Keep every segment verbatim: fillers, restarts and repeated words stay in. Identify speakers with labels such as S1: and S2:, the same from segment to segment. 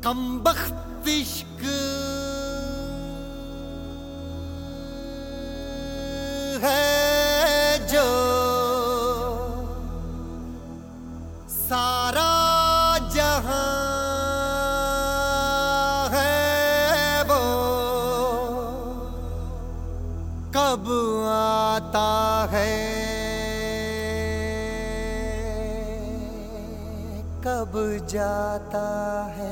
S1: कमबख्त इश्क है जो सारा जहां है वो कब आता है कब जाता है,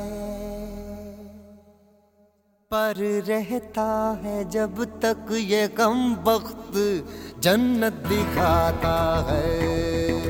S1: पर रहता है जब तक ये कमबख्त जन्नत दिखाता है।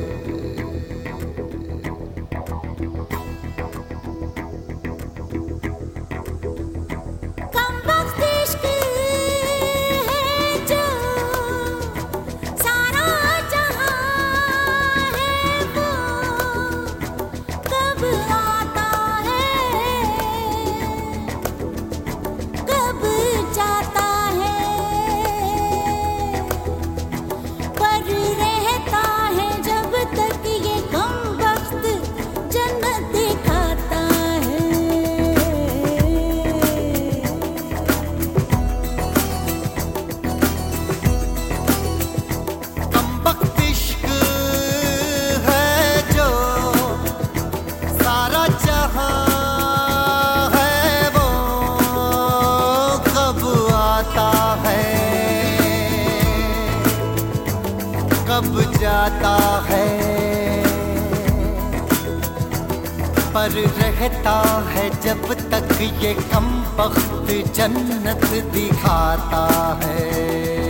S1: कब जाता है, पर रहता है जब तक ये कमबख्त जन्नत दिखाता है।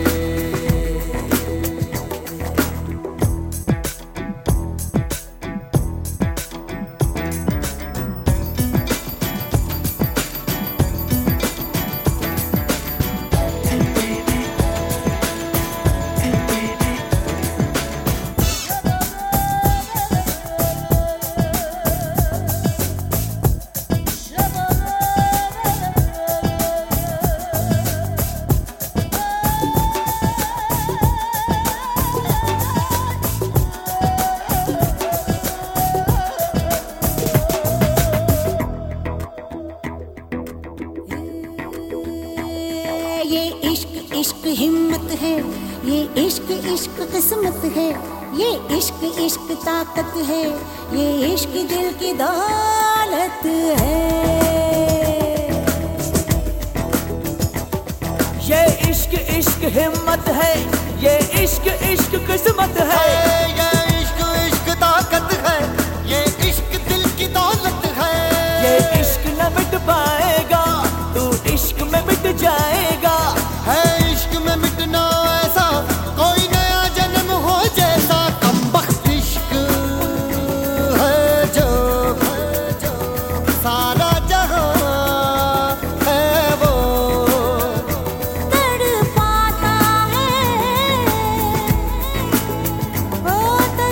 S2: ये इश्क इश्क हिम्मत है, ये इश्क इश्क किस्मत है, ये इश्क इश्क ताकत है, ये इश्क दिल की दौलत है।
S3: ये इश्क इश्क हिम्मत है, ये इश्क इश्क किस्मत है,
S1: ये इश्क इश्क ताकत है, ये इश्क दिल की दौलत है।
S3: ये इश्क न मिट पाएगा, तू इश्क में मिट जाएगा।
S1: है इश्क में मिटना ऐसा कोई नया जन्म हो जैसा, कमबख्त इश्क है जो सारा जहां है वो
S2: तड़पाता है, ओ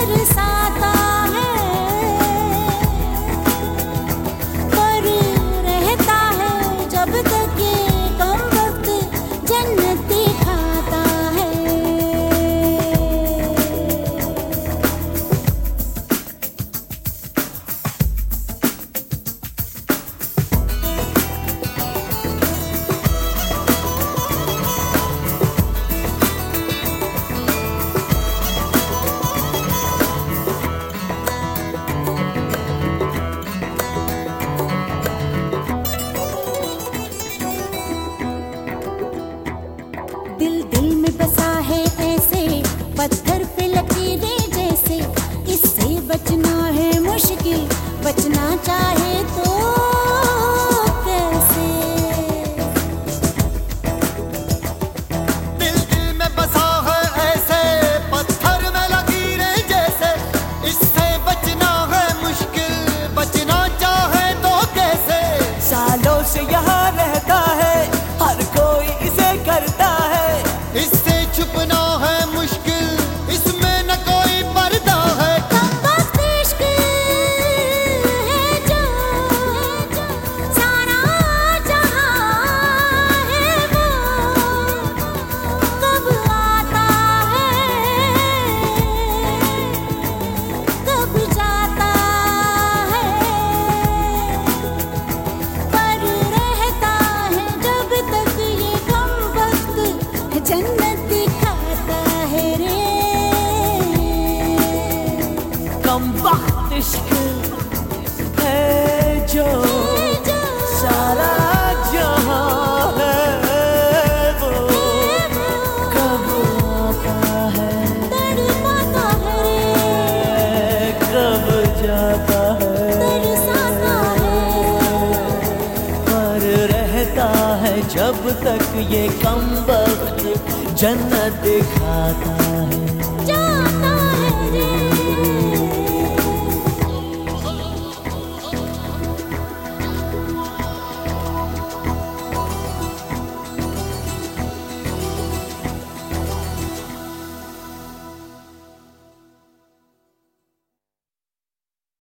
S3: इश्क है जो सारा जहां है वो कब आता है
S2: तड़पाता है
S3: कब जाता है पर रहता है जब तक ये कमबख्त जन्नत दिखाता है।